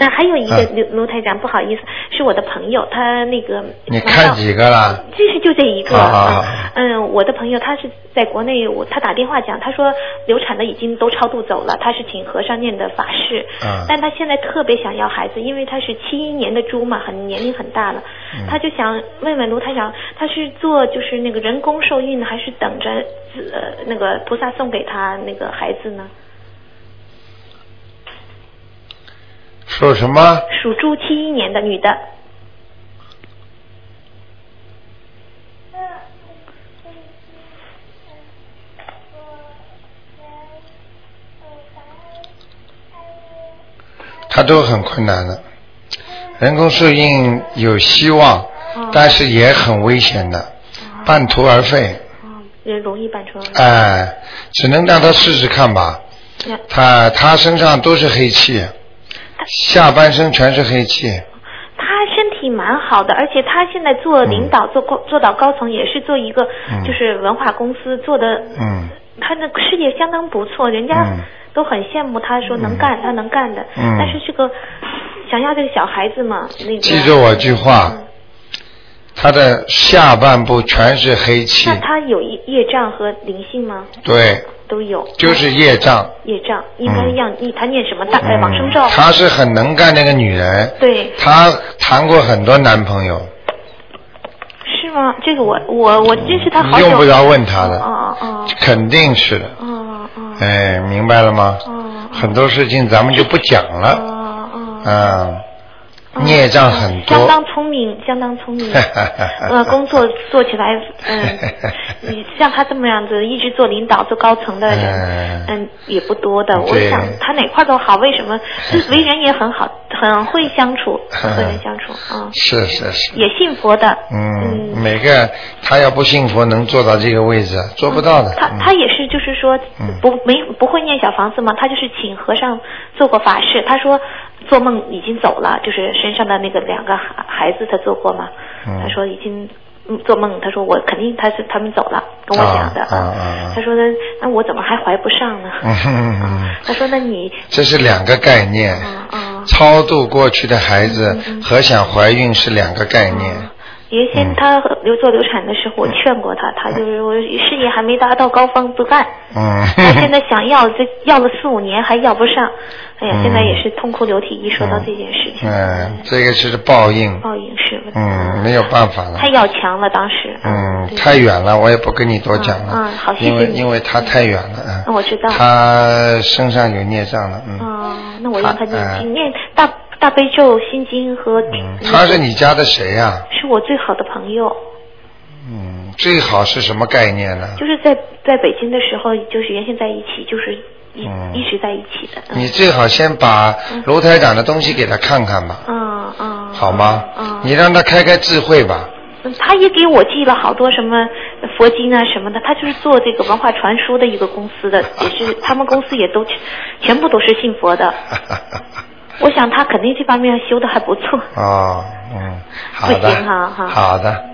那还有一个卢台长，不好意思，是我的朋友，他那个你看几个了？ 就这一个。我的朋友他是在国内，他打电话讲，他说流产的已经都超度走了，他是请和尚念的法事，但他现在特别想要孩子，因为他是71年的猪嘛，年龄很大了，他就想问问卢台长，他是做就是那个人工受孕，还是等着那个菩萨送给他那个孩子呢？ 属什么？ 属猪，71年的女的。 他都很困难的，人工受孕有希望，但是也很危险的，半途而废。 也容易半途而废。 只能让他试试看吧。他身上都是黑气。下半身全是黑气。 他身体蛮好的，而且他现在做领导，做到高层，也是做一个就是文化公司做的，他的事业相当不错，人家都很羡慕他，说能干，他能干的。但是这个想要这个小孩子嘛，那个记住我句话，他的下半部全是黑气。 那他有业障和灵性吗？ 对。 都有， 就是业障。 业障应该让他念什么往生咒？ 她是很能干那个女人。 对。她谈过很多男朋友。 是吗？这个我认识她好久。 用不着问她的。肯定是的。明白了吗？很多事情咱们就不讲了。孽障很多， 相当聪明，工作做起来，像他这么样子一直做领导、做高层的人，也不多的。我想他哪块都好，为什么？为人也很好，很会相处， 是， 也信佛的。 每个他要不信佛，能做到这个位置，做不到的。 他也是，就是说不会念小房子嘛，他就是请和尚做过法事，他说。做梦已经走了，就是身上的那个2个孩子，他做过吗？他说已经做梦，他说我肯定他们走了，跟我讲的。他说那我怎么还怀不上呢？他说那你这是2个概念。超度过去的孩子和想怀孕是2个概念。 原先他做流产的时候，我劝过他，他就是我事业还没达到高峰不干。他现在想要，这要了4-5年还要不上，哎呀，现在也是痛哭流涕。一说到这件事情， 这个是报应。 报应是吧？ 没有办法了。 太要强了，当时。 太远了，我也不跟你多讲了。 好，谢谢你。 因为他太远了。 我知道。 他身上有孽障了。 那我让他念大悲咒、心经和。 他是你家的谁呀？ 是我最好的朋友。 最好是什么概念呢？ 就是在北京的时候，就是原先在一起，就是一直在一起的。 你最好先把卢台长的东西给他看看吧。好吗？你让他开智慧吧。 他也给我寄了好多什么佛经啊什么的，他就是做这个文化传输的一个公司的，也是他们公司也都全部都是信佛的。我想他肯定这方面修的还不错。 好的。 不行哈。 好的。